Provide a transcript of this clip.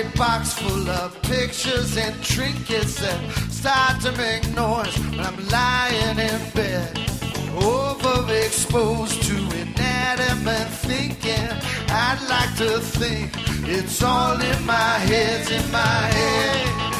ornate box full of pictures and trinkets that start to make noise when I'm lying in bed, overexposed to inanimate thinking. I'd like to think it's all in my head, in my head.